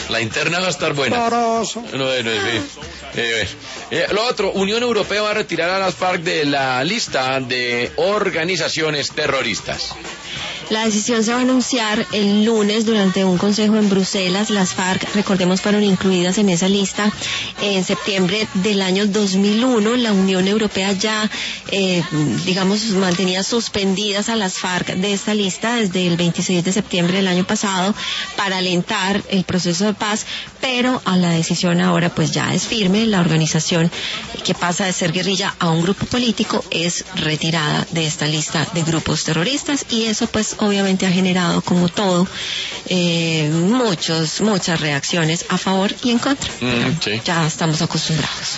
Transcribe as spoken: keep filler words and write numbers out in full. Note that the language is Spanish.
La interna va a estar buena. Toroso. No, no, eh, eh, eh, lo otro, Unión Europea va a retirar a las FARC de la lista de organizaciones terroristas. La decisión se va a anunciar el lunes durante un consejo en Bruselas. Las FARC, recordemos, fueron incluidas en esa lista en septiembre del año dos mil uno. La Unión Europea ya, eh, digamos, mantenía suspendidas a las FARC de esta lista desde el veintiséis de septiembre del año pasado para alentar el proceso de paz, pero a la decisión ahora pues ya es firme. La organización que pasa de ser guerrilla a un grupo político es retirada de esta lista de grupos terroristas, y eso pues obviamente ha generado, como todo, eh, muchos, muchas reacciones a favor y en contra. Mm, sí. Ya estamos acostumbrados.